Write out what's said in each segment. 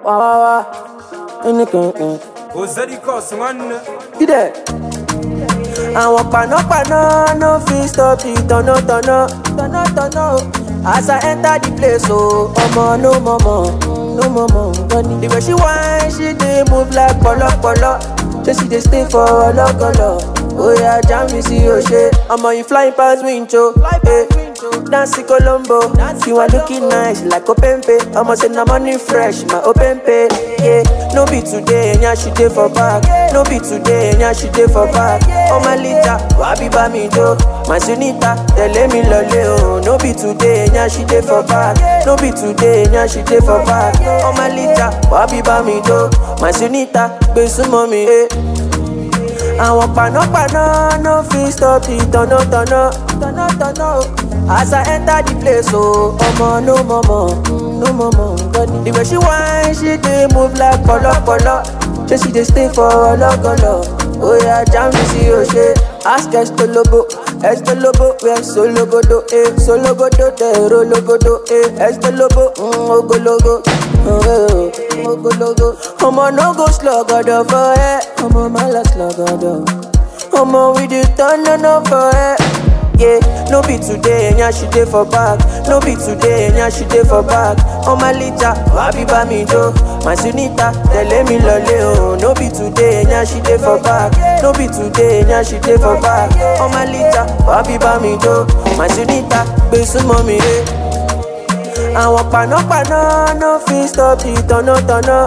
Wawawa, anything. Ozarikos, man. Be there. Àwọn panápaná no fit stop the tọ̀nà. As I enter the place, oh, ọmọ no mọ̀mọ́. The way she whine, she dey move like pọ̀lọ́pọ̀lọ́. Say she dey stay for ọlọ́gọlọ. Oh yeah, jam me see your shit. Ọmọ you flying past window. Nancy Colombo. You are looking nice like Openpe. Ọmọ say na money fresh, my Openpe. Yeah, no be today, nya she dey for back. No be today, nya she dey for back. Oh my lita, wabi ba mi do. My sunita, tẹ̀lé mi lọlé o. No be today, nya she dey for back. No be today, nya she dey for back. Oh my lita, wabi ba mi do. My sunita, gbé súnmọ́ mi, eh. Àwọn panápaná no fit stop the tọ̀nà. As I enter the place, oh, ọmọ no mọ̀mọ́. The way she whine, she dey move like pọ̀lọ́pọ̀lọ́. Say she dey stay for ọlọ́gọlọ. Oh yeah, jam me see your shit. Ask Estolobo, where Sologodo, Sologodo, Rologodo, Estolobo, Ogologo, Ogologo. Ọmọ no go slogodo for her, ọmọ mala slogodo. Ọmọ we dey turn on for her. Yeah, no be today, nya she dey for back. No be today, nya she dey for back. Oh my lita, wabi ba mi do. My sunita, tẹ̀lé mi lọlé o. No be today, nya she dey for back. No be today, nya she dey for back. Oh my lita, wabi ba mi do. My sunita, gbé súnmọ́ mi, eh. Àwọn panápaná no fit stop the tọ̀nà.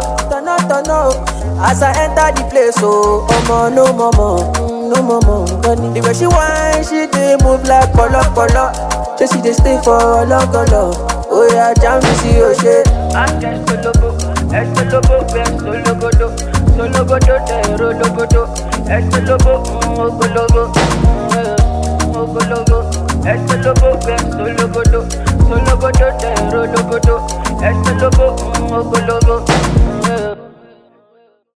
As I enter the place, oh, ọmọ no mọ̀mọ́. The way she whine, she dey move like pọ̀lọ́pọ̀lọ́. Say she dey stay for ọlọ́gọlọ. Oh yeah, jam me see your shit. Ask Estolobo, where Sologodo, Sologodo, Rologodo, Estolobo, Ogologo, Estolobo, where Sologodo, Rologodo, Estolobo, Ogologo.